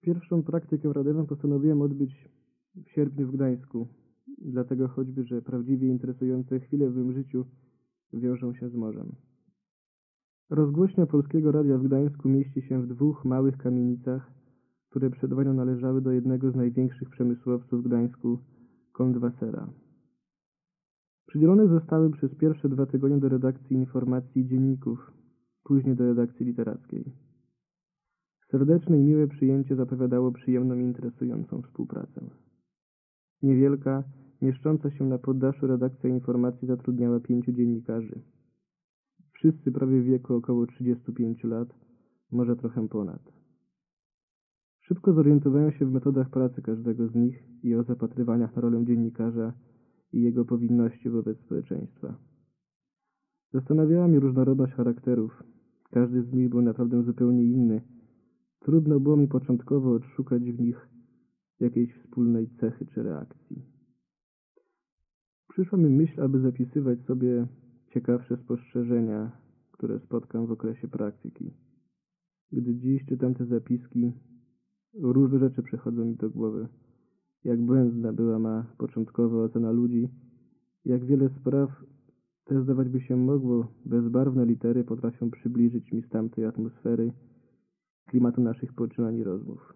Pierwszą praktykę radiową postanowiłem odbyć w sierpniu w Gdańsku, dlatego choćby, że prawdziwie interesujące chwile w mym życiu wiążą się z morzem. Rozgłośnia Polskiego Radia w Gdańsku mieści się w dwóch małych kamienicach, które przed wojną należały do jednego z największych przemysłowców w Gdańsku, Kontwassera. Przydzielone zostały przez pierwsze 2 tygodnie do redakcji informacji i dzienników, później do redakcji literackiej. Serdeczne i miłe przyjęcie zapowiadało przyjemną i interesującą współpracę. Niewielka, mieszcząca się na poddaszu redakcja informacji zatrudniała 5 dziennikarzy. Wszyscy prawie w wieku około 35 lat, może trochę ponad. Szybko zorientowałem się w metodach pracy każdego z nich i o zapatrywaniach na rolę dziennikarza i jego powinności wobec społeczeństwa. Zastanawiała mnie różnorodność charakterów. Każdy z nich był naprawdę zupełnie inny. Trudno było mi początkowo odszukać w nich jakiejś wspólnej cechy czy reakcji. Przyszła mi myśl, aby zapisywać sobie ciekawsze spostrzeżenia, które spotkam w okresie praktyki. Gdy dziś czytam te zapiski, różne rzeczy przychodzą mi do głowy. Jak błędna była ma początkowa ocena ludzi, jak wiele spraw, te zdawać by się mogło, bezbarwne litery potrafią przybliżyć mi z tamtej atmosfery, klimatu naszych poczynań i rozmów.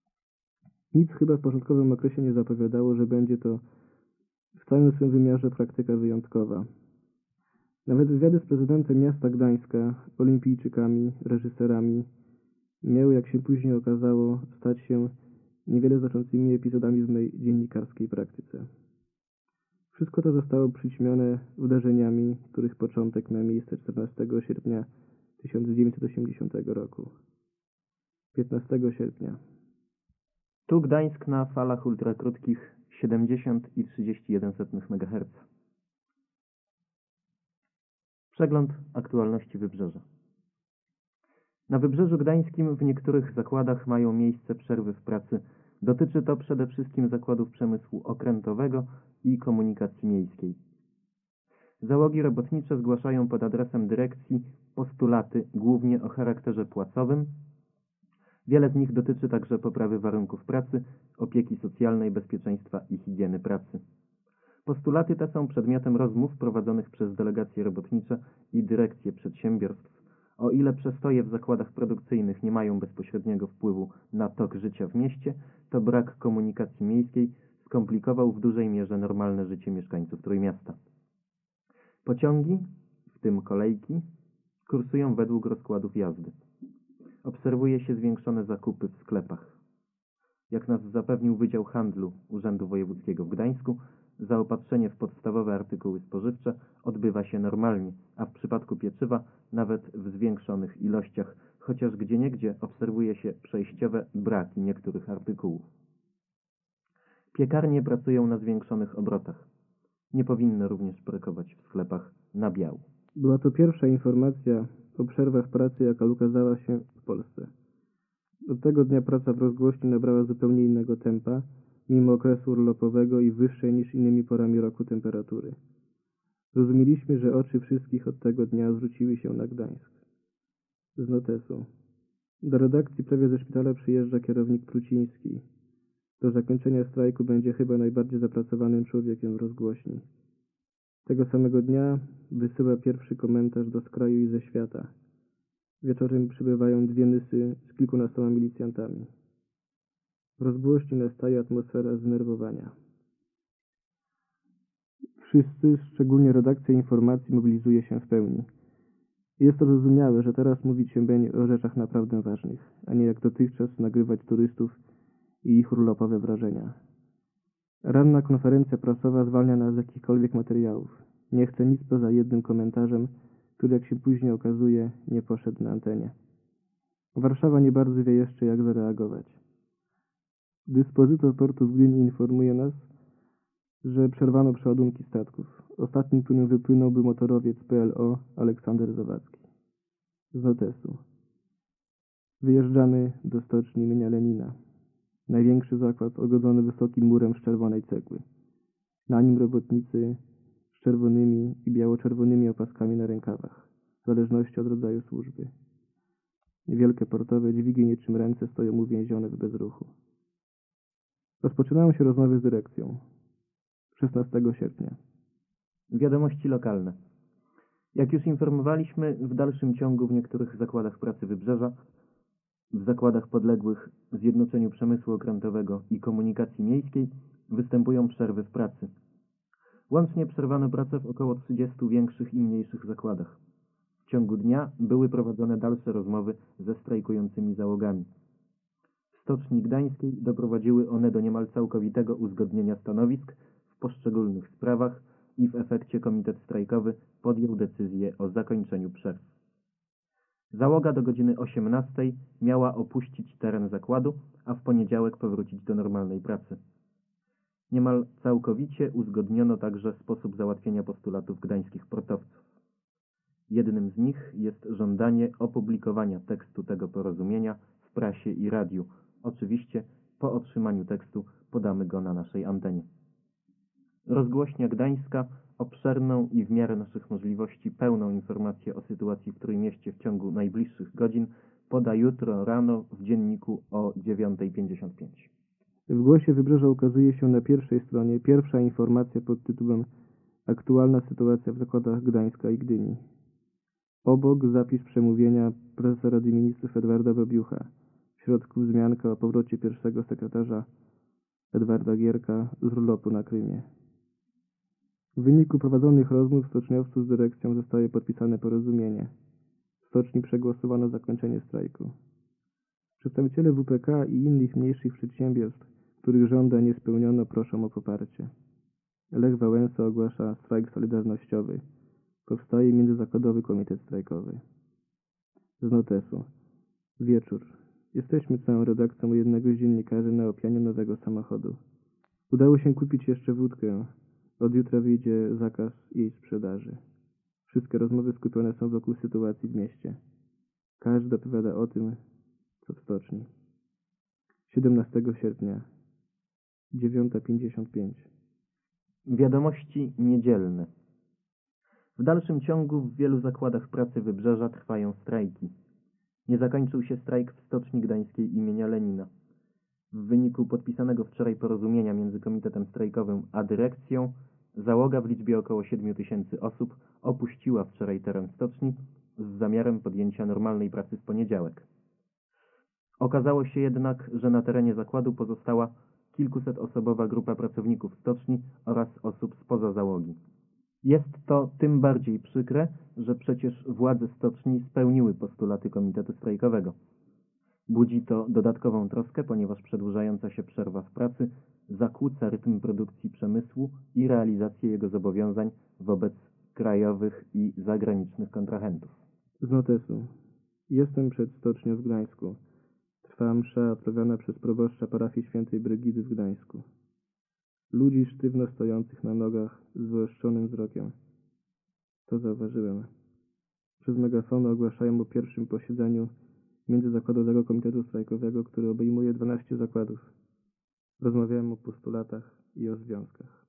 Nic chyba w początkowym okresie nie zapowiadało, że będzie to w całym swym wymiarze praktyka wyjątkowa. Nawet wywiady z prezydentem miasta Gdańska, olimpijczykami, reżyserami miały, jak się później okazało, stać się niewiele znaczącymi epizodami w mojej dziennikarskiej praktyce. Wszystko to zostało przyćmione wydarzeniami, których początek miał miejsce 14 sierpnia 1980 roku. 15 sierpnia. Tu Gdańsk na falach ultrakrótkich 70,31 MHz. Przegląd aktualności Wybrzeża. Na Wybrzeżu Gdańskim w niektórych zakładach mają miejsce przerwy w pracy. Dotyczy to przede wszystkim zakładów przemysłu okrętowego i komunikacji miejskiej. Załogi robotnicze zgłaszają pod adresem dyrekcji postulaty głównie o charakterze płacowym. Wiele z nich dotyczy także poprawy warunków pracy, opieki socjalnej, bezpieczeństwa i higieny pracy. Postulaty te są przedmiotem rozmów prowadzonych przez delegacje robotnicze i dyrekcje przedsiębiorstw. O ile przestoje w zakładach produkcyjnych nie mają bezpośredniego wpływu na tok życia w mieście, to brak komunikacji miejskiej skomplikował w dużej mierze normalne życie mieszkańców Trójmiasta. Pociągi, w tym kolejki, kursują według rozkładów jazdy. Obserwuje się zwiększone zakupy w sklepach. Jak nas zapewnił Wydział Handlu Urzędu Wojewódzkiego w Gdańsku, zaopatrzenie w podstawowe artykuły spożywcze odbywa się normalnie, a w przypadku pieczywa nawet w zwiększonych ilościach, chociaż gdzieniegdzie obserwuje się przejściowe braki niektórych artykułów. Piekarnie pracują na zwiększonych obrotach. Nie powinno również brakować w sklepach nabiału. Była to pierwsza informacja o przerwach pracy, jaka ukazała się w Polsce. Od tego dnia praca w rozgłośni nabrała zupełnie innego tempa, mimo okresu urlopowego i wyższej niż innymi porami roku temperatury. Rozumieliśmy, że oczy wszystkich od tego dnia zwróciły się na Gdańsk. Z notesu. Do redakcji prawie ze szpitala przyjeżdża kierownik Pruciński. Do zakończenia strajku będzie chyba najbardziej zapracowanym człowiekiem w rozgłośni. Tego samego dnia wysyła pierwszy komentarz do Skraju i ze świata. Wieczorem przybywają 2 nysy z kilkunastoma milicjantami. W rozgłośni nastaje atmosfera zdenerwowania. Wszyscy, szczególnie redakcja informacji, mobilizuje się w pełni. Jest to zrozumiałe, że teraz mówić się będzie o rzeczach naprawdę ważnych, a nie jak dotychczas nagrywać turystów i ich urlopowe wrażenia. Ranna konferencja prasowa zwalnia nas z jakichkolwiek materiałów. Nie chcę nic poza jednym komentarzem, który, jak się później okazuje, nie poszedł na antenie. Warszawa nie bardzo wie jeszcze, jak zareagować. Dyspozytor portu w Gdyni informuje nas, że przerwano przeładunki statków. Ostatnim, którym wypłynął, był motorowiec PLO Aleksander Zawadzki. Z notesu. Wyjeżdżamy do stoczni imienia Lenina. Największy zakład ogodzony wysokim murem z czerwonej cegły. Na nim robotnicy z czerwonymi i biało-czerwonymi opaskami na rękawach, w zależności od rodzaju służby. Wielkie portowe dźwigi niczym ręce stoją uwięzione w bezruchu. Rozpoczynają się rozmowy z dyrekcją. 16 sierpnia. Wiadomości lokalne. Jak już informowaliśmy, w dalszym ciągu w niektórych zakładach pracy Wybrzeża, w zakładach podległych Zjednoczeniu Przemysłu Okrętowego i Komunikacji Miejskiej występują przerwy w pracy. Łącznie przerwano pracę w około 30 większych i mniejszych zakładach. W ciągu dnia były prowadzone dalsze rozmowy ze strajkującymi załogami. W Stoczni Gdańskiej doprowadziły one do niemal całkowitego uzgodnienia stanowisk w poszczególnych sprawach i w efekcie komitet strajkowy podjął decyzję o zakończeniu przerw. Załoga do godziny 18 miała opuścić teren zakładu, a w poniedziałek powrócić do normalnej pracy. Niemal całkowicie uzgodniono także sposób załatwienia postulatów gdańskich portowców. Jednym z nich jest żądanie opublikowania tekstu tego porozumienia w prasie i radiu. Oczywiście po otrzymaniu tekstu podamy go na naszej antenie. Rozgłośnia Gdańska obszerną i w miarę naszych możliwości pełną informację o sytuacji w Trójmieście w ciągu najbliższych godzin poda jutro rano w dzienniku o 9:55. W Głosie Wybrzeża ukazuje się na pierwszej stronie pierwsza informacja pod tytułem Aktualna sytuacja w zakładach Gdańska i Gdyni. Obok zapis przemówienia prezesa Rady Ministrów Edwarda Babiucha. W środku wzmianka o powrocie pierwszego sekretarza Edwarda Gierka z urlopu na Krymie. W wyniku prowadzonych rozmów stoczniowców z dyrekcją zostaje podpisane porozumienie. W stoczni przegłosowano zakończenie strajku. Przedstawiciele WPK i innych mniejszych przedsiębiorstw, których żądań nie spełniono, proszą o poparcie. Lech Wałęsa ogłasza strajk solidarnościowy. Powstaje międzyzakładowy komitet strajkowy. Z notesu. Wieczór. Jesteśmy całą redakcją u jednego z dziennikarzy na opianiu nowego samochodu. Udało się kupić jeszcze wódkę. Od jutra wyjdzie zakaz jej sprzedaży. Wszystkie rozmowy skupione są wokół sytuacji w mieście. Każdy opowiada o tym, co w stoczni. 17 sierpnia. 9:55. Wiadomości niedzielne. W dalszym ciągu w wielu zakładach pracy Wybrzeża trwają strajki. Nie zakończył się strajk w Stoczni Gdańskiej imienia Lenina. W wyniku podpisanego wczoraj porozumienia między komitetem strajkowym a dyrekcją, załoga w liczbie około 7 000 osób opuściła wczoraj teren stoczni z zamiarem podjęcia normalnej pracy w poniedziałek. Okazało się jednak, że na terenie zakładu pozostała kilkusetosobowa grupa pracowników stoczni oraz osób spoza załogi. Jest to tym bardziej przykre, że przecież władze stoczni spełniły postulaty komitetu strajkowego. Budzi to dodatkową troskę, ponieważ przedłużająca się przerwa w pracy zakłóca rytm produkcji przemysłu i realizację jego zobowiązań wobec krajowych i zagranicznych kontrahentów. Z notesu. Jestem przed stocznią w Gdańsku. Trwa msza odprawiana przez proboszcza parafii świętej Brygidy w Gdańsku. Ludzi sztywno stojących na nogach z wyostrzonym wzrokiem. To zauważyłem. Przez megafony ogłaszają o pierwszym posiedzeniu Międzyzakładowego Komitetu Strajkowego, który obejmuje 12 zakładów. Rozmawiałem o postulatach i o związkach.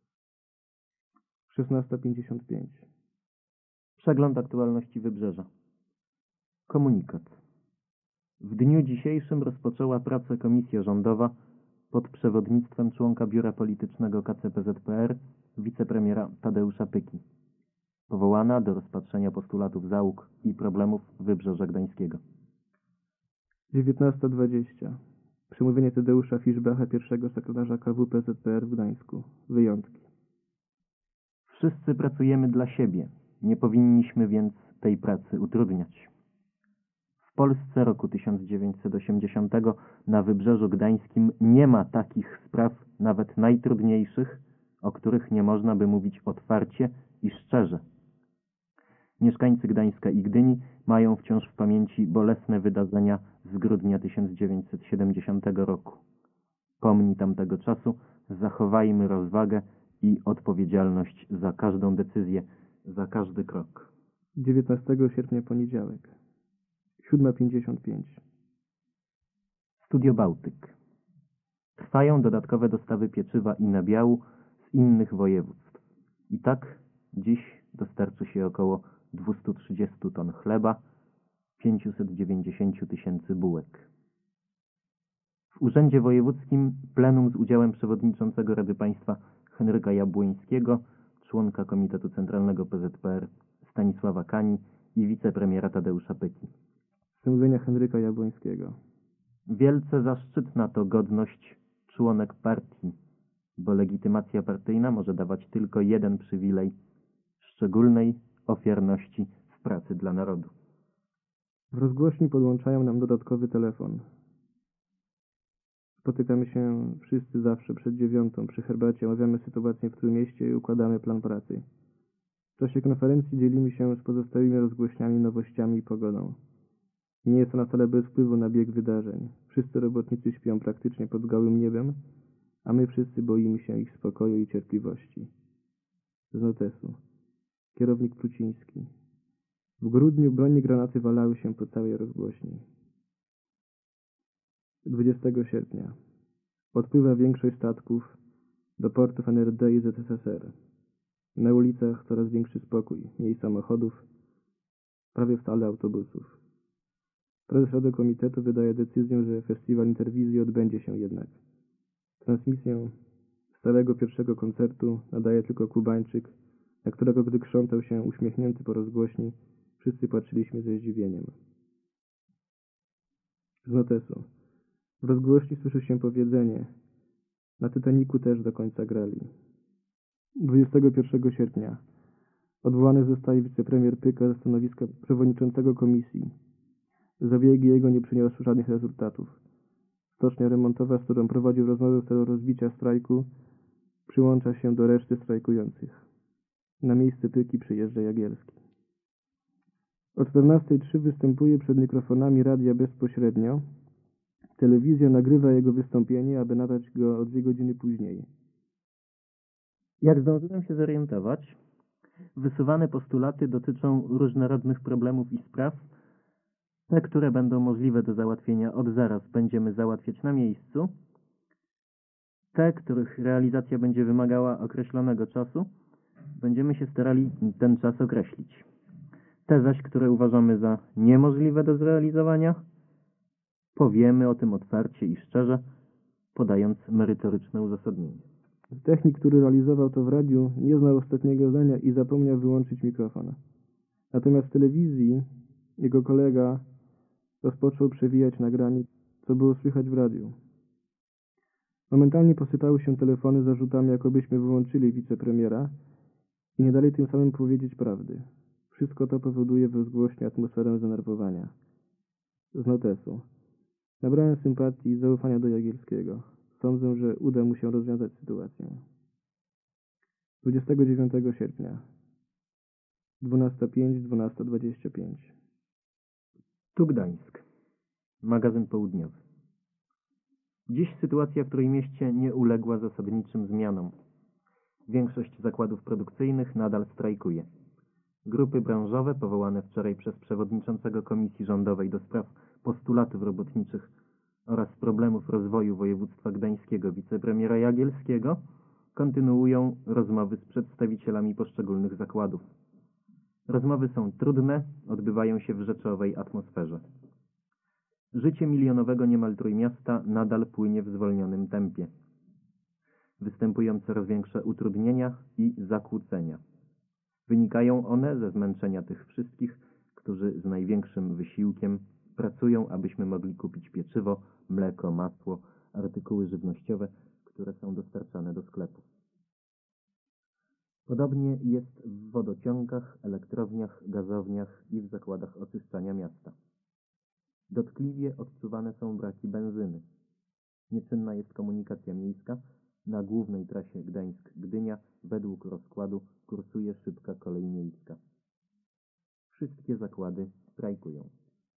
16:55. Przegląd aktualności Wybrzeża. Komunikat. W dniu dzisiejszym rozpoczęła pracę komisja rządowa pod przewodnictwem członka Biura Politycznego KCPZPR, wicepremiera Tadeusza Pyki, powołana do rozpatrzenia postulatów załóg i problemów Wybrzeża Gdańskiego. 19:20. Przemówienie Tadeusza Fiszbacha, pierwszego sekretarza KWPZPR w Gdańsku. Wyjątki. Wszyscy pracujemy dla siebie, nie powinniśmy więc tej pracy utrudniać. W Polsce roku 1980 na Wybrzeżu Gdańskim nie ma takich spraw, nawet najtrudniejszych, o których nie można by mówić otwarcie i szczerze. Mieszkańcy Gdańska i Gdyni mają wciąż w pamięci bolesne wydarzenia z grudnia 1970 roku. Pomni tamtego czasu, zachowajmy rozwagę i odpowiedzialność za każdą decyzję, za każdy krok. 19 sierpnia, poniedziałek. 7:55. Studio Bałtyk. Trwają dodatkowe dostawy pieczywa i nabiału z innych województw. I tak dziś dostarczy się około 230 ton chleba, 590 tysięcy bułek. W Urzędzie Wojewódzkim plenum z udziałem przewodniczącego Rady Państwa Henryka Jabłońskiego, członka Komitetu Centralnego PZPR Stanisława Kani i wicepremiera Tadeusza Pyki. Przemówienia Henryka Jabłońskiego. Wielce zaszczytna to godność członek partii, bo legitymacja partyjna może dawać tylko jeden przywilej – szczególnej ofiarności w pracy dla narodu. W rozgłośni podłączają nam dodatkowy telefon. Spotykamy się wszyscy zawsze przed 9:00 przy herbacie, omawiamy sytuację w Trójmieście i układamy plan pracy. W czasie konferencji dzielimy się z pozostałymi rozgłośniami, nowościami i pogodą. Nie jest ona wcale bez wpływu na bieg wydarzeń. Wszyscy robotnicy śpią praktycznie pod gołym niebem, a my wszyscy boimy się ich spokoju i cierpliwości. Z notesu. Kierownik Pluciński. W grudniu broni granaty walały się po całej rozgłośni. 20 sierpnia. Odpływa większość statków do portów NRD i ZSSR. Na ulicach coraz większy spokój, mniej samochodów, prawie wcale autobusów. Prezes Rady Komitetu wydaje decyzję, że festiwal Interwizji odbędzie się jednak. Transmisję stałego pierwszego koncertu nadaje tylko Kubańczyk, na którego gdy krzątał się uśmiechnięty po rozgłośni, wszyscy patrzyliśmy ze zdziwieniem. Z notesu. W rozgłośni słyszy się powiedzenie: na Titanicu też do końca grali. 21 sierpnia. Odwołany zostaje wicepremier Pyka ze stanowiska przewodniczącego komisji. Zabiegi jego nie przyniosły żadnych rezultatów. Stocznia remontowa, z którą prowadził rozmowy w celu rozbicia strajku, przyłącza się do reszty strajkujących. Na miejsce Pyki przyjeżdża Jagielski. O 14:03 występuje przed mikrofonami radia bezpośrednio. Telewizja nagrywa jego wystąpienie, aby nadać go o 2 godziny później. Jak zdążyłem się zorientować, wysuwane postulaty dotyczą różnorodnych problemów i spraw. Te, które będą możliwe do załatwienia od zaraz, będziemy załatwiać na miejscu. Te, których realizacja będzie wymagała określonego czasu, będziemy się starali ten czas określić. Te zaś, które uważamy za niemożliwe do zrealizowania, powiemy o tym otwarcie i szczerze, podając merytoryczne uzasadnienie. Technik, który realizował to w radiu, nie znał ostatniego zdania i zapomniał wyłączyć mikrofon. Natomiast w telewizji jego kolega rozpoczął przewijać nagranie, co było słychać w radiu. Momentalnie posypały się telefony z zarzutami, jakobyśmy wyłączyli wicepremiera i nie dali tym samym powiedzieć prawdy. Wszystko to powoduje w rozgłośni atmosferę zdenerwowania. Z notesu. Nabrałem sympatii i zaufania do Jagielskiego. Sądzę, że uda mu się rozwiązać sytuację. 29 sierpnia. 12:05, 12:25. Tu Gdańsk. Magazyn południowy. Dziś sytuacja w Trójmieście nie uległa zasadniczym zmianom. Większość zakładów produkcyjnych nadal strajkuje. Grupy branżowe powołane wczoraj przez przewodniczącego Komisji Rządowej do spraw postulatów robotniczych oraz problemów rozwoju województwa gdańskiego wicepremiera Jagielskiego kontynuują rozmowy z przedstawicielami poszczególnych zakładów. Rozmowy są trudne, odbywają się w rzeczowej atmosferze. Życie milionowego niemal Trójmiasta nadal płynie w zwolnionym tempie. Występują coraz większe utrudnienia i zakłócenia. Wynikają one ze zmęczenia tych wszystkich, którzy z największym wysiłkiem pracują, abyśmy mogli kupić pieczywo, mleko, masło, artykuły żywnościowe, które są dostarczane do sklepu. Podobnie jest w wodociągach, elektrowniach, gazowniach i w zakładach oczyszczania miasta. Dotkliwie odczuwane są braki benzyny. Nieczynna jest komunikacja miejska. Na głównej trasie Gdańsk-Gdynia według rozkładu kursuje szybka kolej miejska. Wszystkie zakłady strajkują.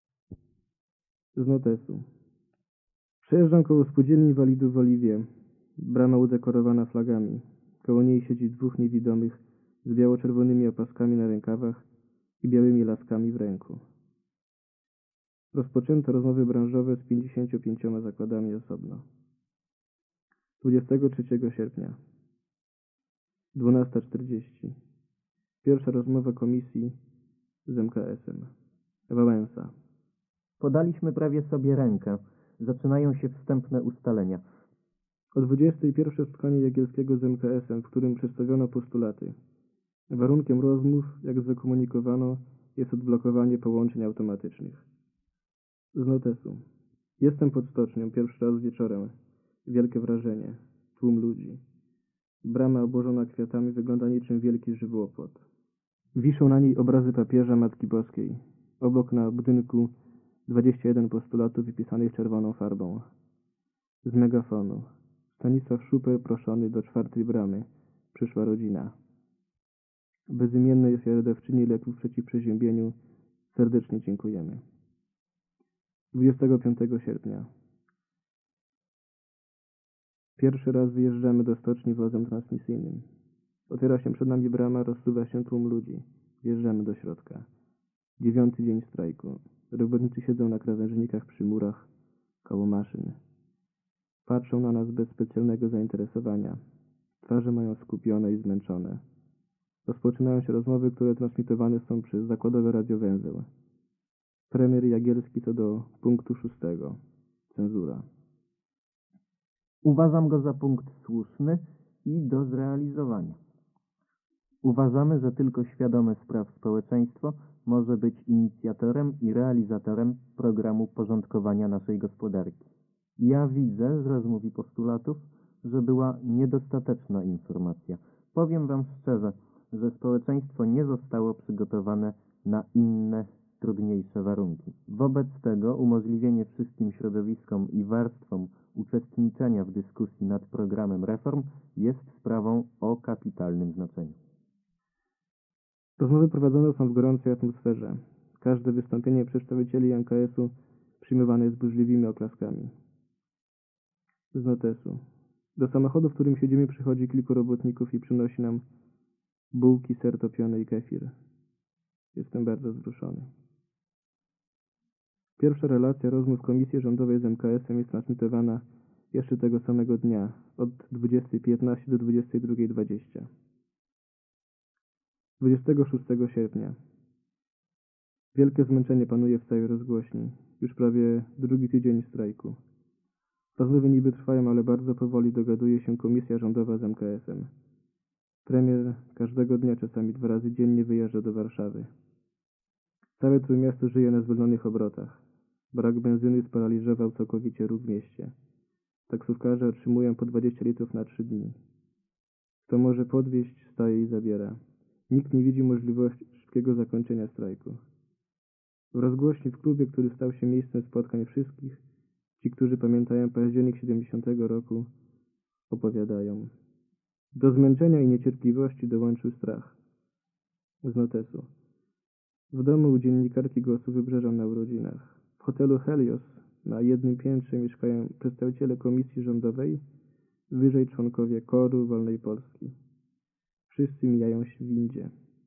Z notesu. Przejeżdżam koło spółdzielni inwalidów w Oliwie. Brama udekorowana flagami. Koło niej siedzi 2 niewidomych z biało-czerwonymi opaskami na rękawach i białymi laskami w ręku. Rozpoczęto rozmowy branżowe z 55 zakładami osobno. 23 sierpnia. 12:40. Pierwsza rozmowa komisji z MKS-em. Wałęsa. Podaliśmy prawie sobie rękę. Zaczynają się wstępne ustalenia. O 21 spotkanie Jagielskiego z MKS-em, w którym przedstawiono postulaty. Warunkiem rozmów, jak zakomunikowano, jest odblokowanie połączeń automatycznych. Z notesu. Jestem pod stocznią, pierwszy raz wieczorem. Wielkie wrażenie. Tłum ludzi. Brama obłożona kwiatami wygląda niczym wielki żywopłot. Wiszą na niej obrazy papieża Matki Boskiej. Obok na budynku 21 postulatów wypisanych czerwoną farbą. Z megafonu. Stanisław Szuper proszony do 4. bramy. Przyszła rodzina. Bezimiennej ofiarodawczyni leków przeciw przeziębieniu serdecznie dziękujemy. 25 sierpnia. Pierwszy raz wyjeżdżamy do stoczni wozem transmisyjnym. Otwiera się przed nami brama, rozsuwa się tłum ludzi. Wjeżdżamy do środka. 9. dzień strajku. Robotnicy siedzą na krawężnikach przy murach, koło maszyn. Patrzą na nas bez specjalnego zainteresowania. Twarze mają skupione i zmęczone. Rozpoczynają się rozmowy, które transmitowane są przez zakładowy radiowęzeł. Premier Jagielski co do punktu 6. Cenzura. Uważam go za punkt słuszny i do zrealizowania. Uważamy, że tylko świadome spraw społeczeństwo może być inicjatorem i realizatorem programu porządkowania naszej gospodarki. Ja widzę z rozmów i postulatów, że była niedostateczna informacja. Powiem wam szczerze, że społeczeństwo nie zostało przygotowane na inne, trudniejsze warunki. Wobec tego umożliwienie wszystkim środowiskom i warstwom uczestniczenia w dyskusji nad programem reform jest sprawą o kapitalnym znaczeniu. Rozmowy prowadzone są w gorącej atmosferze. Każde wystąpienie przedstawicieli MKS-u przyjmowane jest burzliwymi oklaskami. Z notesu. Do samochodu, w którym siedzimy, przychodzi kilku robotników i przynosi nam bułki, ser topiony i kefir. Jestem bardzo wzruszony. Pierwsza relacja rozmów Komisji Rządowej z MKS-em jest transmitowana jeszcze tego samego dnia, od 20:15 do 22:20. 26 sierpnia. Wielkie zmęczenie panuje w całej rozgłośni. Już prawie drugi tydzień strajku. Rozmowy niby trwają, ale bardzo powoli dogaduje się Komisja Rządowa z MKS-em. Premier każdego dnia, czasami 2 razy dziennie wyjeżdża do Warszawy. Całe Trójmiasto żyje na zwolnionych obrotach. Brak benzyny sparaliżował całkowicie ruch w mieście. Taksówkarze otrzymują po 20 litrów na 3 dni. Kto może podwieźć, staje i zabiera. Nikt nie widzi możliwości szybkiego zakończenia strajku. W rozgłośni w klubie, który stał się miejscem spotkań wszystkich, ci, którzy pamiętają październik 70 roku, opowiadają. Do zmęczenia i niecierpliwości dołączył strach. Z notesu. W domu u dziennikarki Głosu Wybrzeża na urodzinach. W hotelu Helios na jednym piętrze mieszkają przedstawiciele Komisji Rządowej, wyżej członkowie KOR-u Wolnej Polski. Wszyscy mijają się w windzie.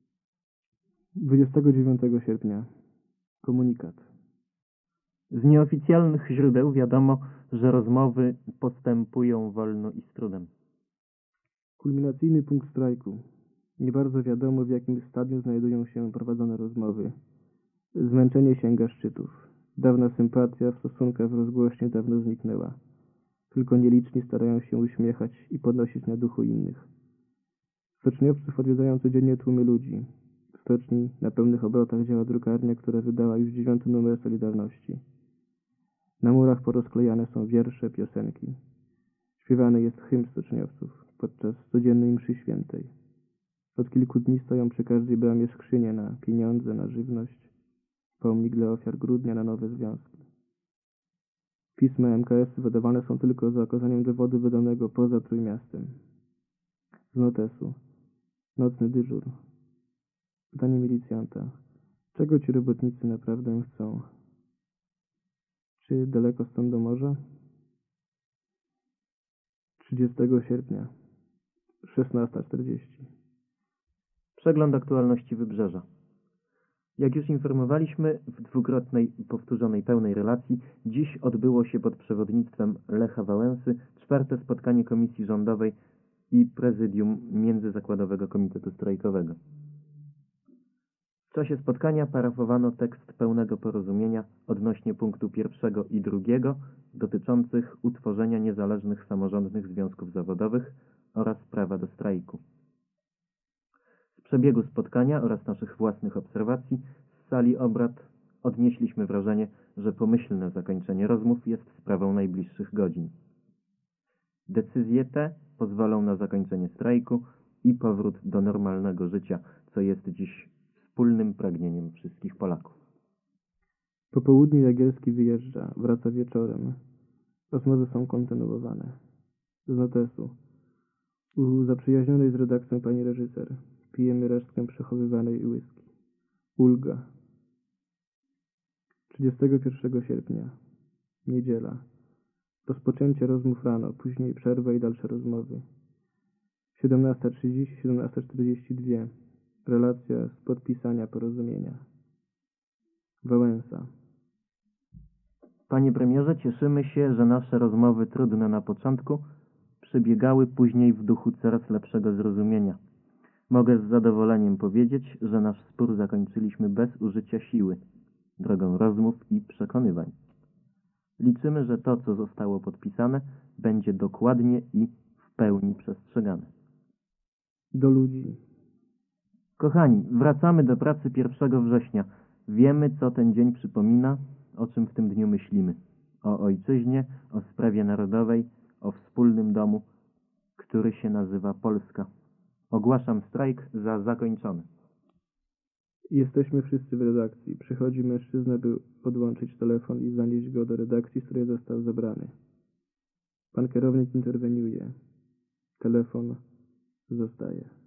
29 sierpnia. Komunikat. Z nieoficjalnych źródeł wiadomo, że rozmowy postępują wolno i z trudem. Kulminacyjny punkt strajku. Nie bardzo wiadomo, w jakim stadium znajdują się prowadzone rozmowy. Zmęczenie sięga szczytów. Dawna sympatia w stosunkach w rozgłośni dawno zniknęła. Tylko nieliczni starają się uśmiechać i podnosić na duchu innych. Stoczniowców odwiedzają codziennie tłumy ludzi. W stoczni na pełnych obrotach działa drukarnia, która wydała już 9. numer Solidarności. Na murach porozklejane są wiersze, piosenki. Śpiewany jest hymn stoczniowców podczas codziennej mszy świętej. Od kilku dni stoją przy każdej bramie skrzynie na pieniądze, na żywność. Pomnik dla ofiar grudnia, na nowe związki. Pisma MKS wydawane są tylko za okazaniem dowodu wydanego poza Trójmiastem. Z notesu. Nocny dyżur. Pytanie milicjanta. Czego ci robotnicy naprawdę chcą? Czy daleko stąd do morza? 30 sierpnia. 16:40. Przegląd aktualności Wybrzeża. Jak już informowaliśmy w dwukrotnej powtórzonej pełnej relacji, dziś odbyło się pod przewodnictwem Lecha Wałęsy 4. spotkanie Komisji Rządowej i Prezydium Międzyzakładowego Komitetu Strajkowego. czasie spotkania parafowano tekst pełnego porozumienia odnośnie punktu 1 i 2 dotyczących utworzenia niezależnych samorządnych związków zawodowych oraz prawa do strajku. Z przebiegu spotkania oraz naszych własnych obserwacji z sali obrad odnieśliśmy wrażenie, że pomyślne zakończenie rozmów jest sprawą najbliższych godzin. Decyzje te pozwolą na zakończenie strajku i powrót do normalnego życia, co jest dziś wspólnym pragnieniem wszystkich Polaków. Po południu Jagielski wyjeżdża, wraca wieczorem. Rozmowy są kontynuowane. Z notesu. U zaprzyjaźnionej z redakcją pani reżyser. Pijemy resztkę przechowywanej whisky. Ulga. 31 sierpnia. Niedziela. Rozpoczęcie rozmów rano, później przerwa i dalsze rozmowy. 17:30, 17:42. Relacja z podpisania porozumienia. Wałęsa. Panie premierze, cieszymy się, że nasze rozmowy trudne na początku przebiegały później w duchu coraz lepszego zrozumienia. Mogę z zadowoleniem powiedzieć, że nasz spór zakończyliśmy bez użycia siły, drogą rozmów i przekonywań. Liczymy, że to, co zostało podpisane, będzie dokładnie i w pełni przestrzegane. Do ludzi. Kochani, wracamy do pracy 1 września. Wiemy, co ten dzień przypomina, o czym w tym dniu myślimy. O ojczyźnie, o sprawie narodowej, o wspólnym domu, który się nazywa Polska. Ogłaszam strajk za zakończony. Jesteśmy wszyscy w redakcji. Przychodzi mężczyzna, by podłączyć telefon i zanieść go do redakcji, z której został zebrany. Pan kierownik interweniuje. Telefon zostaje.